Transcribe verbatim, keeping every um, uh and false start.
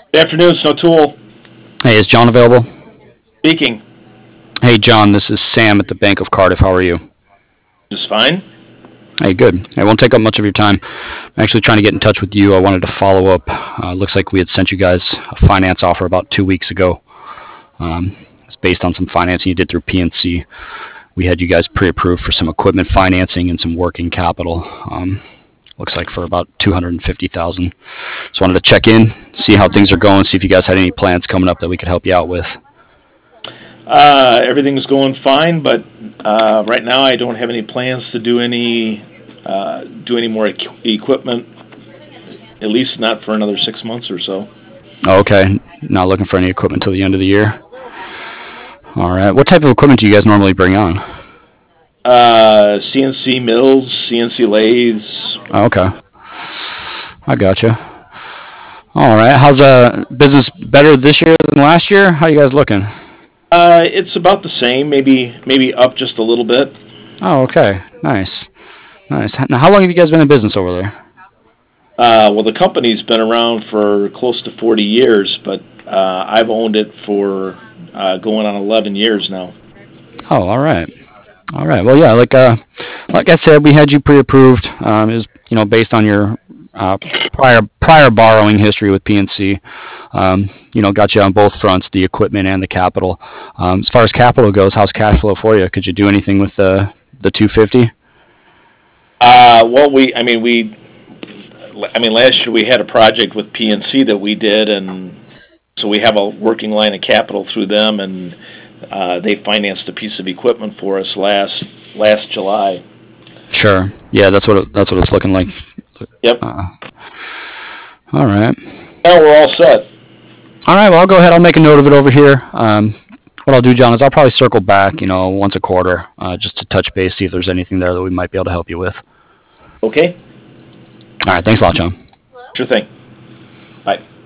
Good afternoon, Snow Tool. Hey, is John available? Speaking. Hey, John, this is Sam at the Bank of Cardiff. How are you? Just fine. Hey, good. I won't take up much of your time. I'm actually trying to get in touch with you. I wanted to follow up. Uh, looks like we had sent you guys a finance offer about two weeks ago. Um, it's based on some financing you did through P N C. We had you guys pre-approved for some equipment financing and some working capital. Um, looks like for about two hundred fifty thousand dollars. Just wanted to check in, see how things are going, see if you guys had any plans coming up that we could help you out with. Uh, everything's going fine, but uh, right now I don't have any plans to do any uh, do any more equ- equipment. At least not for another six months or so. Oh, okay, not looking for any equipment till the end of the year. All right. What type of equipment do you guys normally bring on? Uh, C N C mills, C N C lathes. Oh, okay. I gotcha. All right. How's uh business better this year than last year? How you guys looking? Uh, it's about the same, maybe maybe up just a little bit. Oh, okay. Nice. Nice. Now, how long have you guys been in business over there? Uh, well, the company's been around for close to forty years, but uh, I've owned it for uh, going on eleven years now. Oh, all right. All right. Well, yeah. Like uh, like I said, we had you pre-approved. Um, it was you know based on your uh, prior prior borrowing history with P N C. Um, you know, got you on both fronts, the equipment and the capital. Um, as far as capital goes, how's cash flow for you? Could you do anything with the the two fifty? Uh, well, we, I mean, we, I mean, last year we had a project with P N C that we did, and so we have a working line of capital through them, and uh, they financed a piece of equipment for us last last July. Sure. Yeah, that's what it, that's what it's looking like. Yep. Uh, all right. Now we're all set. All right. Well, I'll go ahead. I'll make a note of it over here. Um, what I'll do, John, is I'll probably circle back, you know, once a quarter, uh, just to touch base, see if there's anything there that we might be able to help you with. Okay. All right. Thanks a lot, John. Sure thing. Bye.